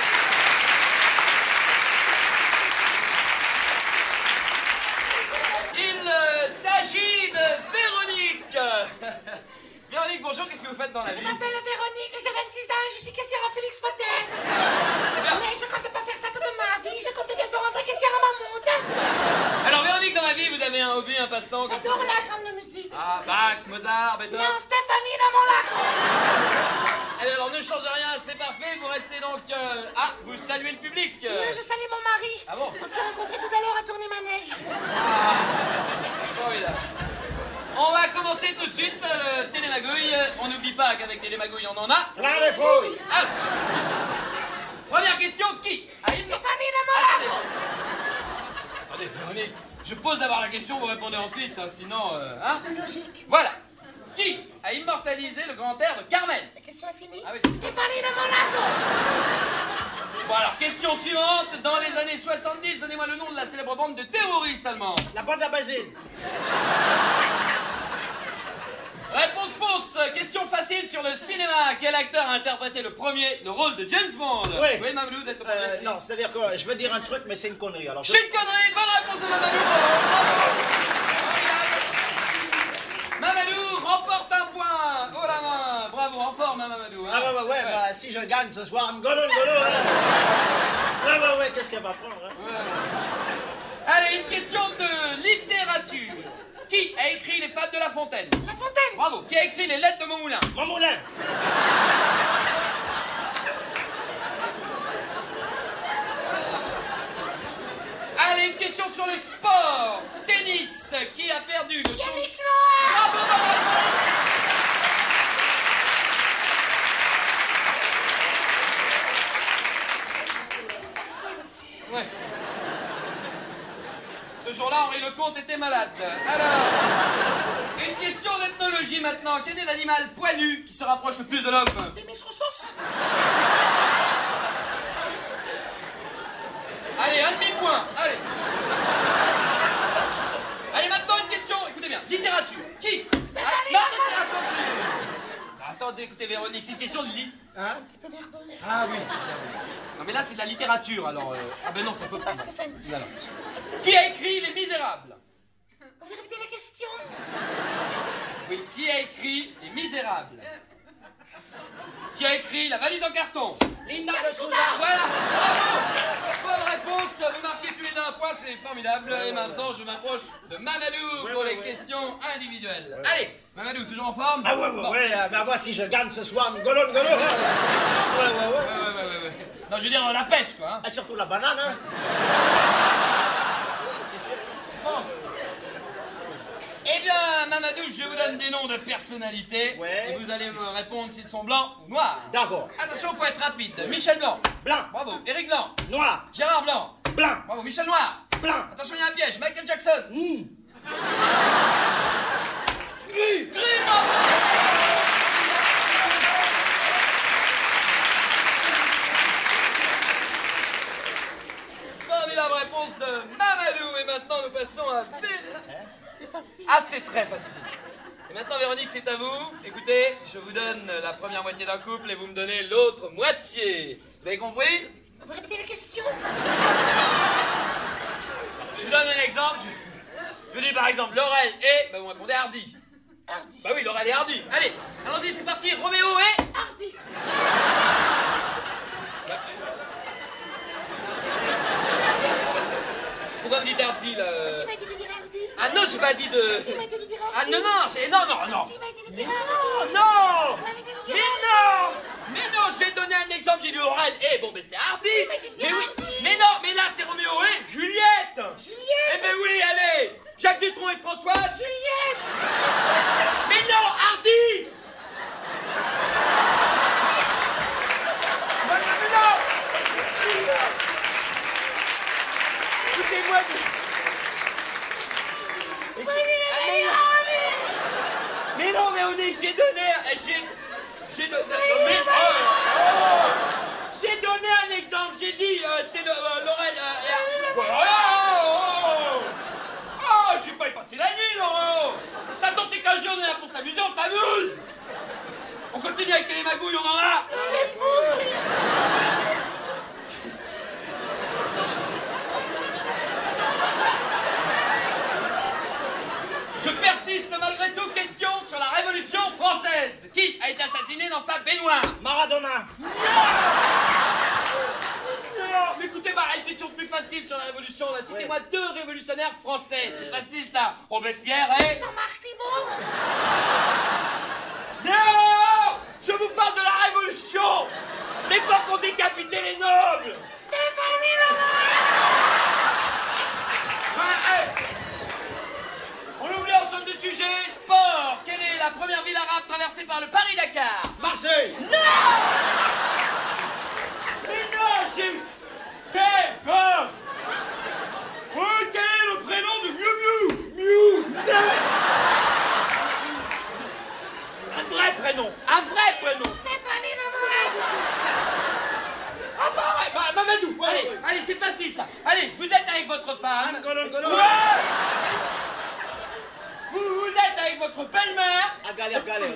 Il euh, s'agit de Véronique. Véronique, bonjour, qu'est-ce que vous faites dans la Je vie? m'appelle Véronique, j'ai vingt-six ans, je suis caissière à Félix Potel. Mais je compte pas faire ça toute ma vie, je compte bientôt rentrer caissière à Mammouth. Alors Véronique, dans la vie, vous avez un hobby, un passe-temps? J'adore la grande musique. Ah, Bach, Mozart, Beethoven. Non, Stéphanie dans mon lac. Eh bien, alors ne change rien, c'est parfait, vous restez donc... euh, Ah, vous saluez le public. euh. Oui, je salue mon mari. Ah bon? On s'est rencontrés tout à l'heure à tourner manège. Formidable. On va commencer tout de suite le télémagouille. On n'oublie pas qu'avec télémagouille, on en a... Plein les fouilles. Ah. Première question, qui a une... Stéphanie dans mon lac. Attendez, Véronique, je pose d'abord la question, vous répondez ensuite, hein, sinon... euh, hein Logique. Voilà. Qui a immortalisé le grand air de Carmen? La question est finie. Ah oui. Stéphanie dans mon lac. Bon alors, question suivante. Dans les années soixante-dix, donnez-moi le nom de la célèbre bande de terroristes allemands. La bande à Basile. Réponse fausse. Question facile sur le cinéma. Quel acteur a interprété le premier le rôle de James Bond? Oui. Oui, Mamadou, vous êtes le Euh, premier. non, c'est-à-dire que je veux dire un truc, mais c'est une connerie. Alors, je... C'est une connerie. Bonne réponse de Mamadou. Bravo. Mamadou remporte un point. Oh la main. Bravo, en forme, hein, Mamadou. Hein. Ah ouais, ouais, ouais, bah si je gagne ce soir, une golonne, golonne. Hein. Ouais, ouais, ouais, qu'est-ce qu'elle va prendre hein. Allez, une question de littérature. Qui a écrit les Fables de La Fontaine? La Fontaine. Bravo. Qui a écrit les Lettres de Montmoulin? Mon moulin. Allez, une question sur le sport. Tennis. Qui a perdu le tour... Yannick Noah. Bravo, bravo. Facile aussi. Ouais. Ce jour-là, Henri Lecomte était malade. Alors, une question d'ethnologie maintenant. Quel est l'animal poilu qui se rapproche le plus de l'homme? Des Mesrosos. Allez, un demi-point. Allez. Allez, maintenant une question. Écoutez bien. Littérature. Qui? Ah, non, attendez. Attendez, écoutez, Véronique, c'est une question de lit. Hein? Un petit peu nerveuse. Ah oui. Non, mais là, c'est de la littérature, alors... euh, Ah ben non, ça saute pas. Stéphane. Non, non. Qui a écrit Les Misérables? Vous pouvez répéter la question? Oui, qui a écrit Les Misérables? Qui a écrit La valise en carton? Linda de Souza. Voilà, bravo. Bonne réponse, vous marquez tous les deux un point, c'est formidable. Et maintenant, je m'approche de Mamadou pour les questions individuelles. Allez, Mamadou, toujours en forme? Ah ouais, ouais, Bon. ouais, euh, bah moi si je gagne ce soir, une golonne, golonne. Ouais, ouais, ouais. Ouais, ouais, ouais, ouais, ouais. Non, je veux dire, la pêche, quoi. Hein. Ah, surtout la banane, hein. Bon. Eh bien, Mamadou, je vous donne donne des noms de personnalités. Ouais. Et vous allez me répondre s'ils sont blancs ou noirs. D'accord. Attention, faut être rapide. Michel Blanc. Blanc. Bravo. Éric Blanc. Noir. Gérard Blanc. Blanc. Bravo. Michel Noir. Blanc. Attention, il y a un piège. Michael Jackson. Mmh. Gris. Gris, bravo. Formidable réponse de Mamadou. Et maintenant, nous passons à... C'est facile. Ah, c'est très facile. Et maintenant, Véronique, c'est à vous. Écoutez, je vous donne la première moitié d'un couple et vous me donnez l'autre moitié. Vous avez compris? Vous répétez la question? Je vous donne un exemple. Je, je vous dis par exemple, Laurel et... Bah, vous répondez Hardy. Hardy. Bah oui, Laurel et Hardy. Allez, allons-y, c'est parti. Roméo et... Hardy. Pourquoi me dites Hardy, là? Parce qu'il m'a dit de dire Hardy. Ah non, j'ai pas dit de... Parce qu'il m'a dit de dire Ah Hardy. non, non, j'ai... Non, non, non. Parce qu'il m'a dit de dire Non, Hardy. non. Il m'a dit de dire Mais Hardy. non. Mais non, je vais donner un exemple. J'ai dit Laurel et... Bon, ben c'est Hardy. Mais oui. Mais non, mais là, c'est Roméo et Juliette. Juliette. Eh ben oui, allez. Jacques Dutronc et Françoise. Juliette. Mais non, Hardy. Mais non. Écoutez-moi. Mais non, mais on est, j'ai donné, j'ai, j'ai donné, mais, oh, oh, j'ai donné un exemple, j'ai dit, euh, c'était le, euh, Laurel, euh, et, oh, oh, oh, oh, je vais pas y passer la nuit, Laurent. De toute façon, c'est qu'un jour, on est là pour s'amuser, on s'amuse. On continue avec les magouilles, on en a. On est fous. Je persiste malgré tout. Question sur la Révolution française. Qui a été assassiné dans sa baignoire? Maradona. Non, mais écoutez, bah, une question plus facile sur la Révolution. Là. Citez-moi deux révolutionnaires français. C'est facile, ça. Robespierre et... Jean-Marc Thibault. Non, je vous parle de la Révolution. L'époque où on décapitait les nobles. Stéphanie Laurent. Ouais, hey. On oublie ensemble du sujet. Sport. Quelle est la première ville arabe traversée par le Paris-Dakar? Marseille. Non. Mais non, j'ai... Quel bon. Oui, quel est le prénom de Miu Miu? Miu. Un vrai prénom. Un vrai prénom. Stéphanie Laurent. Ah bah ouais, bah, Mamadou. Ouais, allez, ouais. allez, c'est facile ça. Allez, vous êtes avec votre femme. Angolo, Angolo. Ouais. Vous, vous êtes avec votre belle-mère. À galère, galère.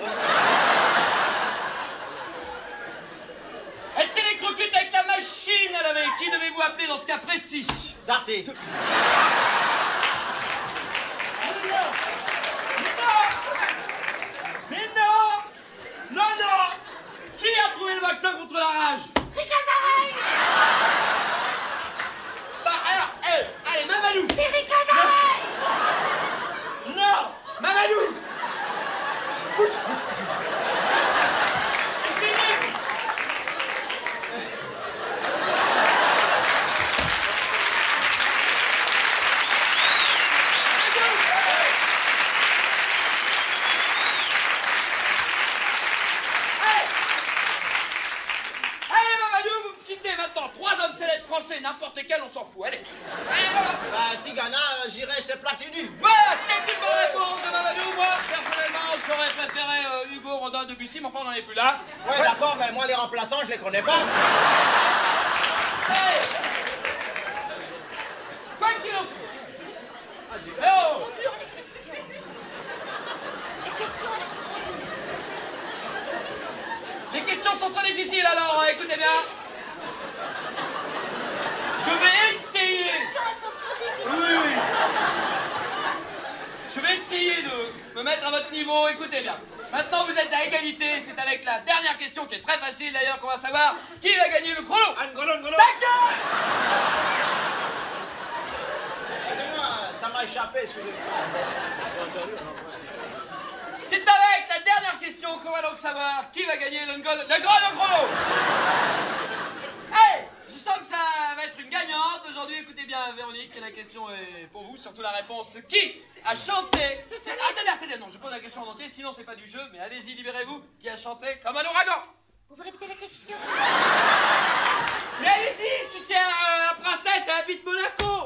Elle s'électrocute avec la machine à laver. Qui devez-vous appeler dans ce cas précis? Darty. Mais non. Non, non. Qui a trouvé le vaccin contre la rage? Ricazarel. Bah alors, elle, allez, Mamadou. C'est Ricazarel. Non, Mamadou. Bouge. C'est fini. Allez, Mamadou, vous me citez maintenant trois hommes célèbres français, n'importe quel, on s'en fout. Allez. Allez, voilà. Bah, Tigana, euh, j'irais chez Platini. Voilà, c'est une bonne réponse de Mamadou. Moi, personnellement, j'aurais préféré euh, Hugo Rodin Debussy, mais enfin, on n'en est plus là. Ouais, d'accord, mais moi, les remplaçants, je les connais pas. Hey. Quoi qu'il en soit. Eh oh. Trop dur, les questions. Les questions, elles sont trop dures. Les questions sont trop difficiles, alors euh, écoutez bien. Je vais essayer. Les questions, elles sont trop difficiles. Oui, oui. Je vais essayer de me mettre à votre niveau, écoutez bien. Maintenant, vous êtes à égalité, c'est avec la dernière question qui est très facile d'ailleurs qu'on va savoir qui va gagner le chrono. Angolo, Angolo. D'accord. Excusez-moi, ça m'a échappé, excusez-moi. C'est avec la dernière question qu'on va donc savoir qui va gagner le, le, le grand chrono. Hey, je sens que ça va être une gagnante. Aujourd'hui, écoutez bien, Véronique, la question est pour vous, surtout la réponse. Qui a chanté... Attendez, attendez, non, je pose la question en entier, sinon c'est pas du jeu, mais allez-y, libérez-vous. Qui a chanté comme un ouragan? Vous vous répétez la question? Mais allez-y, si c'est un, un princesse, elle habite Monaco.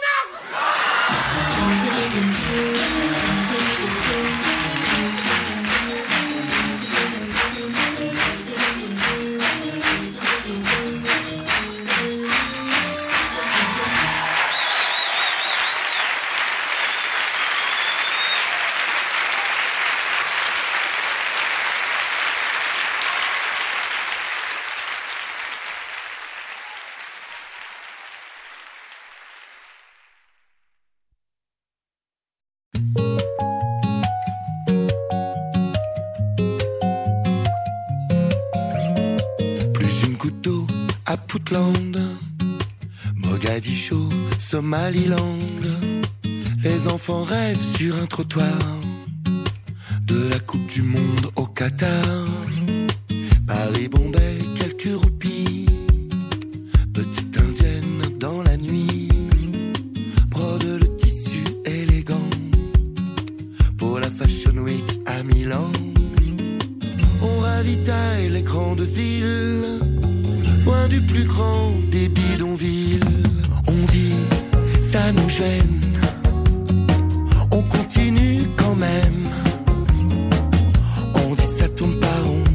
À Portland, Mogadiscio, Somaliland, les enfants rêvent sur un trottoir de la Coupe du Monde au Qatar. Paris, Bombay, quelques roupies, petite indienne dans la nuit, brode le tissu élégant pour la Fashion Week à Milan. On ravitaille les grandes villes, loin du plus grand des bidonvilles. On dit, ça nous gêne, on continue quand même. On dit, ça tourne pas rond,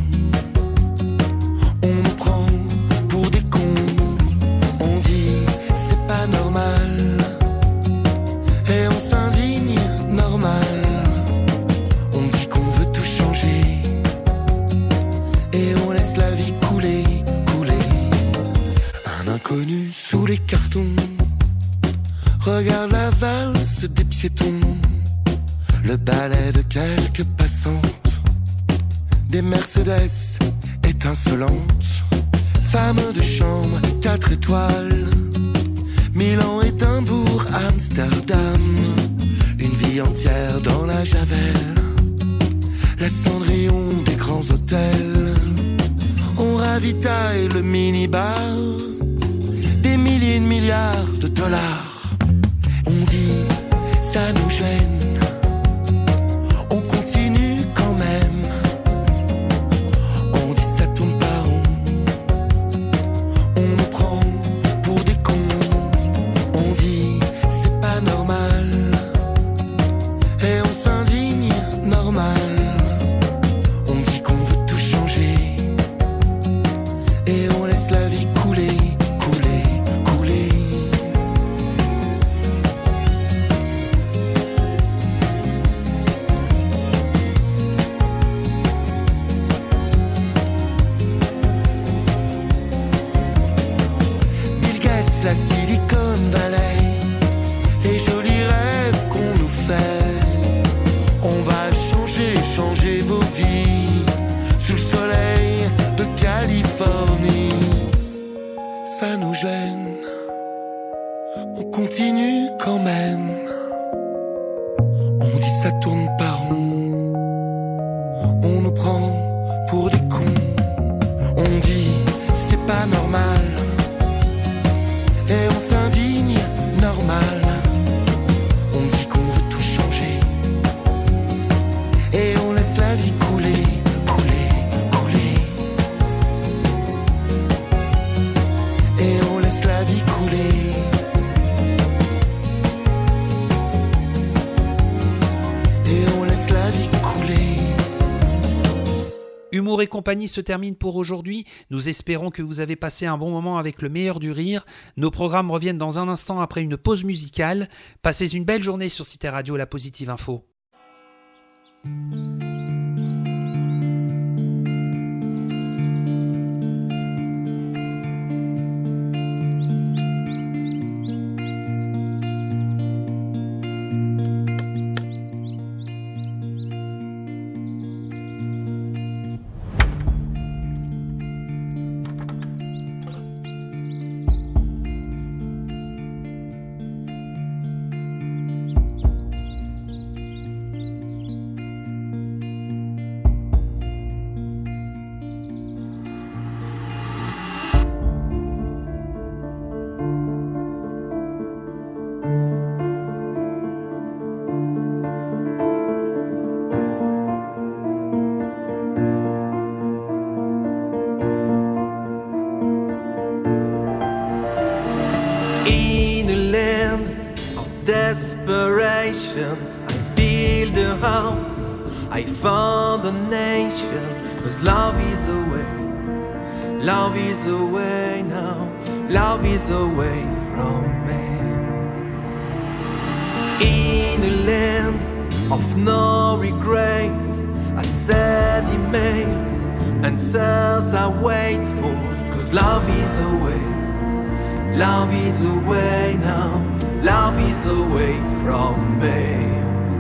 on nous prend pour des cons. On dit, c'est pas normal, et on s'indigne normal. On dit qu'on veut tout changer, et on laisse la vie couler. Inconnu sous les cartons, regarde la valse des piétons, le balai de quelques passantes, des Mercedes étincelantes, femmes de chambre, quatre étoiles, Milan, Édimbourg, Amsterdam, une vie entière dans la Javel, la Cendrillon des grands hôtels. On ravitaille le minibar, des milliers de milliards de dollars. On dit, ça nous gêne, on continue quand même. On dit, ça tourne pas rond, on nous prend pour des cons. On dit, c'est pas normal, et on s'indigne normal. On dit qu'on veut tout changer, et on laisse la vie couler. La Silicon Valley, les jolis rêves qu'on nous fait. On va changer, changer vos vies sous le soleil de Californie. Ça nous gêne, on continue quand même. On dit ça tourne pas rond, on nous prend pour des cons. On dit c'est pas normal, et on s'indigne normal. On dit qu'on veut tout changer, et on laisse la vie couler, couler, couler. Et on laisse la vie couler. Et on laisse la vie couler. Humour et compagnie se termine pour aujourd'hui. Nous espérons que vous avez passé un bon moment avec le meilleur du rire. Nos programmes reviennent dans un instant après une pause musicale. Passez une belle journée sur Cité Radio, la Positive Info. desperation, I build a house, I found a nation, 'cause love is away, love is away now, love is away from me. In a land of no regrets, I send emails, answers I wait for, 'cause love is away, love is away now, love is away from me.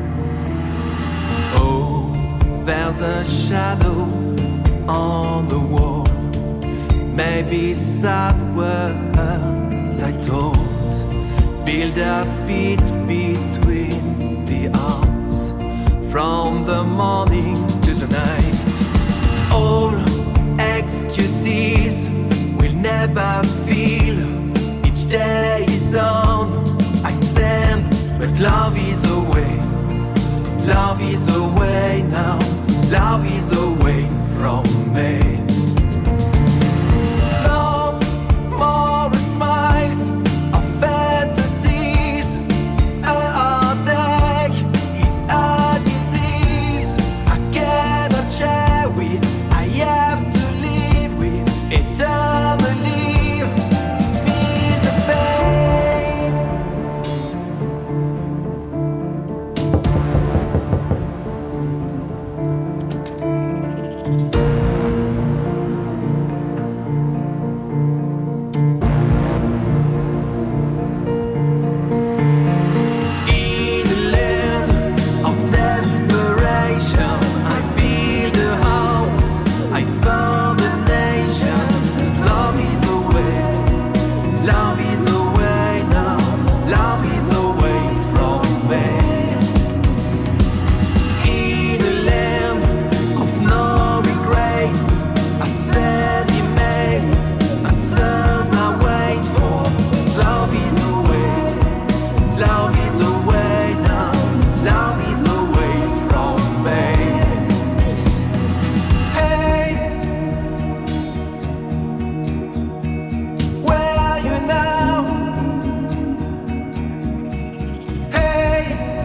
Oh, there's a shadow on the wall, maybe sad words I told, build a pit between the hearts, from the morning to the night. All excuses will never feel, each day is done, I stand, but love is away, love is away now, love is away from me. No more smiles of fantasies, a heartache is a disease I cannot share with, I have to live with eternally. Feel the pain. In the land of desperation, I build a house, I found a nation. 'Cause love is away, love is away now, love is away from me. In a land of no regrets, I send emails, answers I wait for. 'Cause love is away, love is away now, love is away from me. Hey, where are you now? Hey,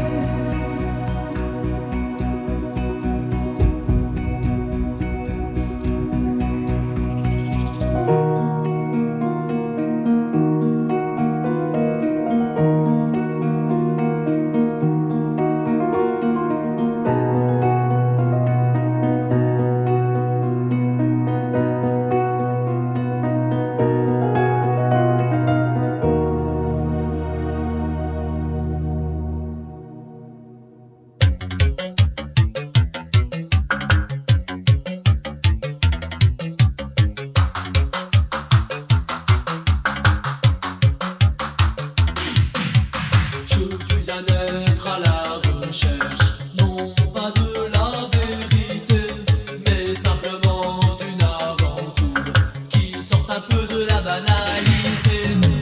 Je suis un être à la recherche, non pas de la vérité, mais simplement d'une aventure qui sort un peu de la banalité.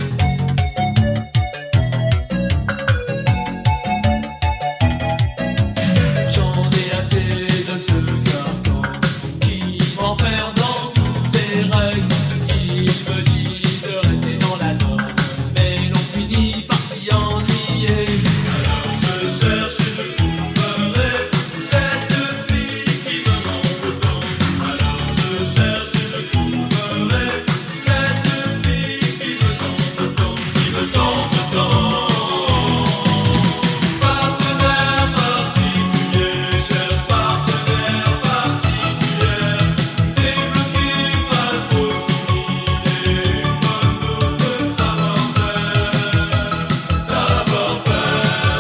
J'en ai assez de ce carcan qui m'enferme dans toutes ses règles. Il me dit de rester dans la norme, mais l'on finit par s'y ennuyer. Alors je cherche et je trouverai cette fille qui me manque tant. Alors je cherche et je trouverai cette fille qui me tente tant, qui me tente tant. Partenaire particulier, cherche partenaire particulier, débloqué pas trop timide, et une bonne dose de savoir-faire, savoir-faire.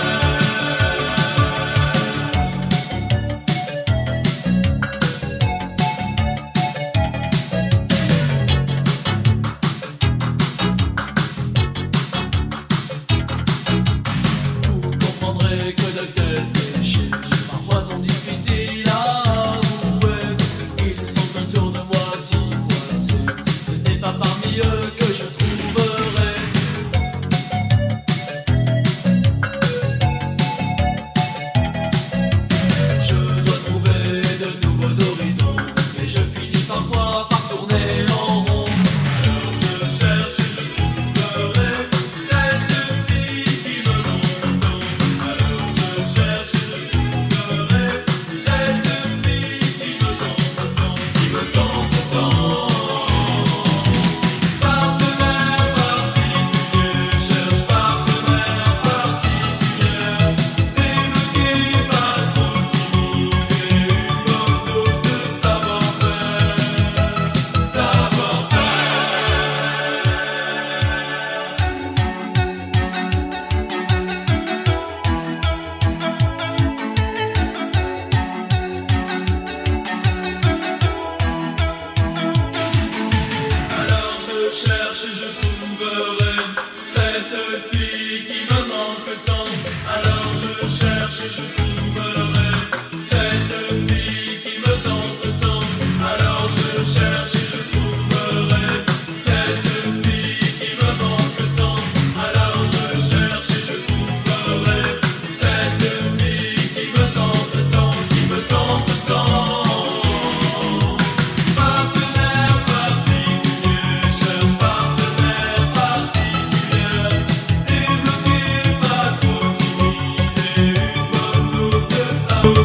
Vous comprendrez que de tels péchés parfois sont difficiles à avouer. Ils sont autour de moi si voisés, ce n'est pas parmi eux que je trouverai. Je dois trouver de nouveaux horizons, et je finis parfois par tourner en rond. Alors je cherche et je trouverai cette fille qui me manque tant. cherche et je trouverai cette fille qui me tente tant. Alors je cherche et je trouverai cette fille qui me manque tant. Alors je cherche et je trouverai cette fille qui me tente tant, qui me tente tant. Partenaire particulier, cherche partenaire particulier. Débloqué, pas trop timide, et une bonne dose de savoir.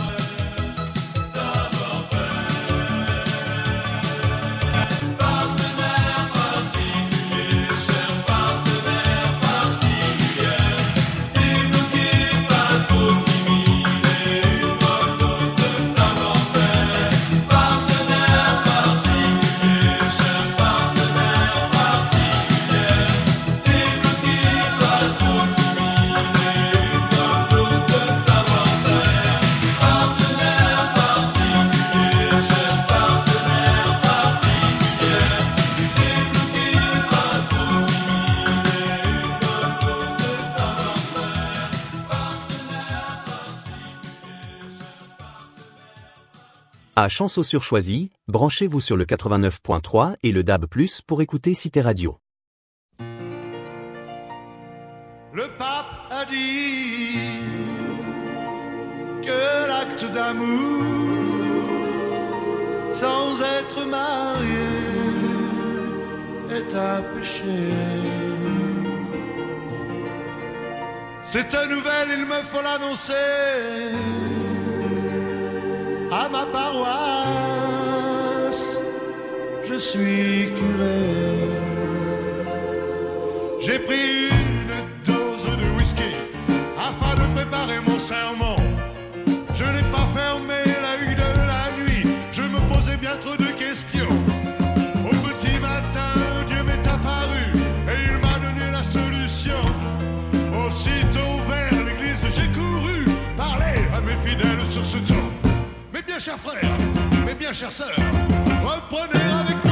Partenaire particulier, cherche partenaire particulier. Débloqué, pas trop timide, et une bonne dose de savoir-faire. Partenaire particulier, cherche partenaire particulier. Débloqué, pas trop timide, et une bonne dose de savoir-faire. Partenaire particulier, cherche partenaire particulier. Débloqué, pas trop timide, et une bonne dose de savoir-faire. À Chanceau sur Choisy, branchez-vous sur le quatre-vingt-neuf point trois et le D A B plus, pour écouter Cité Radio. Le pape a dit que l'acte d'amour sans être marié est un péché. Cette nouvelle, il me faut l'annoncer à ma paroisse. Je suis curé. J'ai pris une dose de whisky afin de préparer mon sermon. Je n'ai pas fermé l'œil de la nuit, je me posais bien trop de questions. Au petit matin, Dieu m'est apparu et il m'a donné la solution. Aussitôt vers l'église, j'ai couru parler à mes fidèles sur ce ton. Mes bien chers frères, mes bien chères sœurs, reprenez avec moi